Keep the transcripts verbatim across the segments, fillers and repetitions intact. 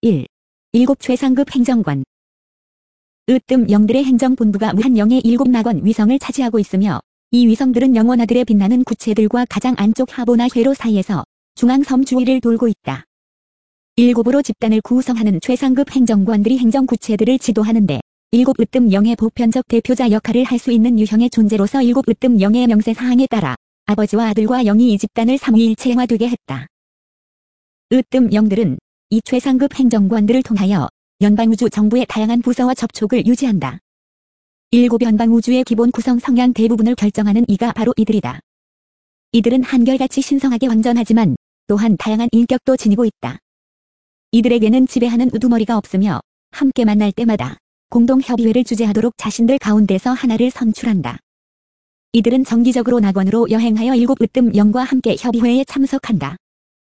일. 일곱 최상급 행정관. 으뜸 영들의 행정본부가 무한영의 일곱 낙원 위성을 차지하고 있으며 이 위성들은 영원하들의 빛나는 구체들과 가장 안쪽 하보나 회로 사이에서 중앙섬 주위를 돌고 있다. 일곱으로 집단을 구성하는 최상급 행정관들이 행정 구체들을 지도하는데 일곱 으뜸 영의 보편적 대표자 역할을 할 수 있는 유형의 존재로서 일곱 으뜸 영의 명세사항에 따라 아버지와 아들과 영이 이 집단을 삼위일체화되게 했다. 으뜸 영들은 이 최상급 행정관들을 통하여 연방우주 정부의 다양한 부서와 접촉을 유지한다. 일곱 연방우주의 기본 구성 성향 대부분을 결정하는 이가 바로 이들이다. 이들은 한결같이 신성하게 완전하지만 또한 다양한 인격도 지니고 있다. 이들에게는 지배하는 우두머리가 없으며 함께 만날 때마다 공동협의회를 주재하도록 자신들 가운데서 하나를 선출한다. 이들은 정기적으로 낙원으로 여행하여 일곱 으뜸 영과 함께 협의회에 참석한다.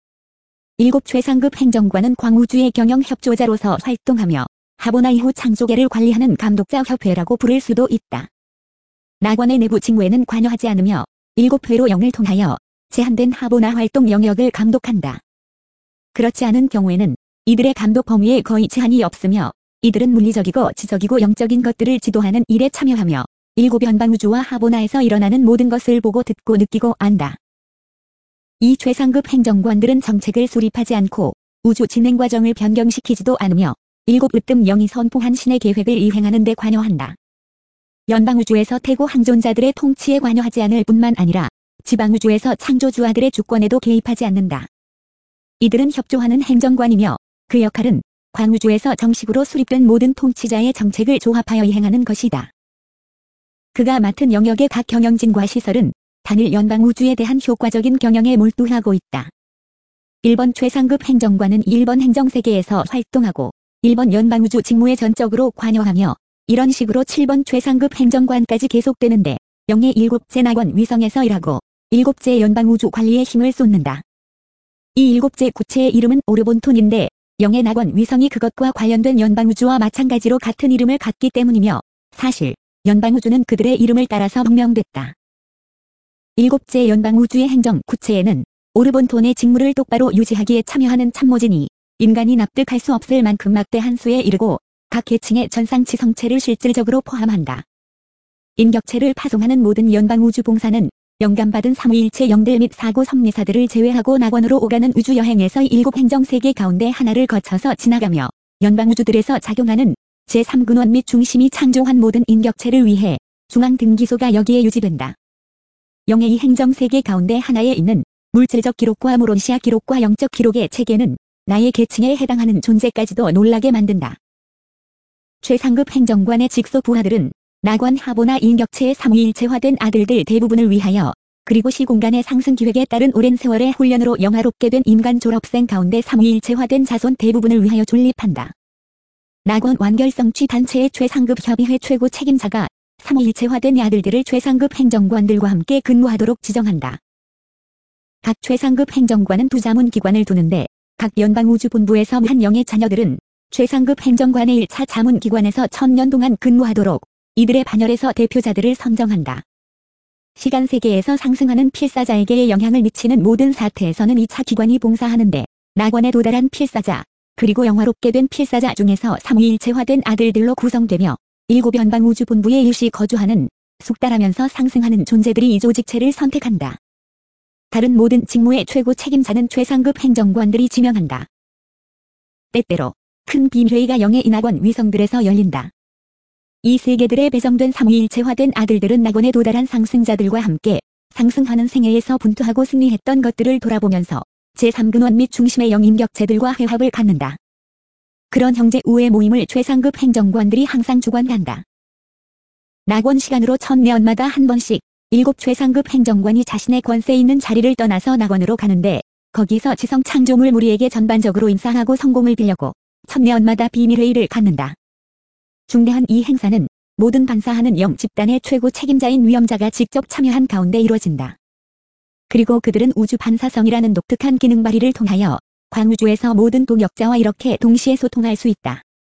일곱 최상급 행정관은 광우주의 경영협조자로서 활동하며 하보나 이후 창조계를 관리하는 감독자협회라고 부를 수도 있다. 낙원의 내부 직무에는 관여하지 않으며 일곱 회로 영을 통하여 제한된 하보나 활동 영역을 감독한다. 그렇지 않은 경우에는 이들의 감독 범위에 거의 제한이 없으며 이들은 물리적이고 지적이고 영적인 것들을 지도하는 일에 참여하며 일곱 연방우주와 하보나에서 일어나는 모든 것을 보고 듣고 느끼고 안다. 이 최상급 행정관들은 정책을 수립하지 않고 우주 진행 과정을 변경시키지도 않으며 일곱 으뜸 영이 선포한 신의 계획을 이행하는 데 관여한다. 연방우주에서 태고 항존자들의 통치에 관여하지 않을 뿐만 아니라 지방우주에서 창조주아들의 주권에도 개입하지 않는다. 이들은 협조하는 행정관이며 그 역할은 광우주에서 정식으로 수립된 모든 통치자의 정책을 조합하여 이행하는 것이다. 그가 맡은 영역의 각 경영진과 시설은 단일 연방우주에 대한 효과적인 경영에 몰두하고 있다. 일 번 최상급 행정관은 일 번 행정세계에서 활동하고 일 번 연방우주 직무에 전적으로 관여하며 이런 식으로 칠 번 최상급 행정관까지 계속되는데 영의 일곱째 낙원 위성에서 일하고 일곱째 연방우주 관리에 힘을 쏟는다. 이 일곱째 구체의 이름은 오르본톤인데 영의 낙원 위성이 그것과 관련된 연방우주와 마찬가지로 같은 이름을 갖기 때문이며 사실 연방우주는 그들의 이름을 따라서命名됐다. 일곱째 연방우주의 행정 구체에는 오르본톤의 직무를 똑바로 유지하기에 참여하는 참모진이 인간이 납득할 수 없을 만큼 막대한 수에 이르고 각 계층의 전상치성체를 실질적으로 포함한다. 인격체를 파송하는 모든 연방우주 봉사는 영감받은 삼위일체 영들 및 사고 섭리사들을 제외하고 낙원으로 오가는 우주여행에서 일곱 행정세계 가운데 하나를 거쳐서 지나가며 연방우주들에서 작용하는 제삼 근원 및 중심이 창조한 모든 인격체를 위해 중앙등기소가 여기에 유지된다. 영의 이 행정세계 가운데 하나에 있는 물질적 기록과 무론시아 기록과 영적 기록의 체계는 나의 계층에 해당하는 존재까지도 놀라게 만든다. 최상급 행정관의 직소 부하들은 낙원 하보나 인격체의 삼위일체화된 아들들 대부분을 위하여 그리고 시공간의 상승 기획에 따른 오랜 세월의 훈련으로 영화롭게 된 인간 졸업생 가운데 삼위일체화된 자손 대부분을 위하여 존립한다. 낙원 완결성취 단체의 최상급 협의회 최고 책임자가 삼위일체화된 아들들을 최상급 행정관들과 함께 근무하도록 지정한다. 각 최상급 행정관은 두 자문기관을 두는데 각 연방우주본부에서 무한영의 자녀들은 최상급 행정관의 일 차 자문기관에서 천년 동안 근무하도록 이들의 반열에서 대표자들을 선정한다. 시간세계에서 상승하는 필사자에게 영향을 미치는 모든 사태에서는 이 차 기관이 봉사하는데 낙원에 도달한 필사자 그리고 영화롭게 된 필사자 중에서 삼위일체화된 아들들로 구성되며 일곱 연방우주본부에 일시 거주하는 숙달하면서 상승하는 존재들이 이 조직체를 선택한다. 다른 모든 직무의 최고 책임자는 최상급 행정관들이 지명한다. 때때로 큰 비밀회의가 영의 인낙원 위성들에서 열린다. 이 세계들의 배정된 삼위일체화된 아들들은 낙원에 도달한 상승자들과 함께 상승하는 생애에서 분투하고 승리했던 것들을 돌아보면서 제삼 근원 및 중심의 영인격체들과 회합을 갖는다. 그런 형제 우애 모임을 최상급 행정관들이 항상 주관한다. 낙원 시간으로 천년마다 한 번씩 일곱 최상급 행정관이 자신의 권세 있는 자리를 떠나서 낙원으로 가는데 거기서 지성 창조물 무리에게 전반적으로 인사하고 성공을 빌려고 천년마다 비밀회의를 갖는다. 중대한 이 행사는 모든 반사하는 영 집단의 최고 책임자인 위험자가 직접 참여한 가운데 이루어진다. 그리고 그들은 우주 반사성이라는 독특한 기능 발휘를 통하여 광우주에서 모든 동역자와 이렇게 동시에 소통할 수 있다.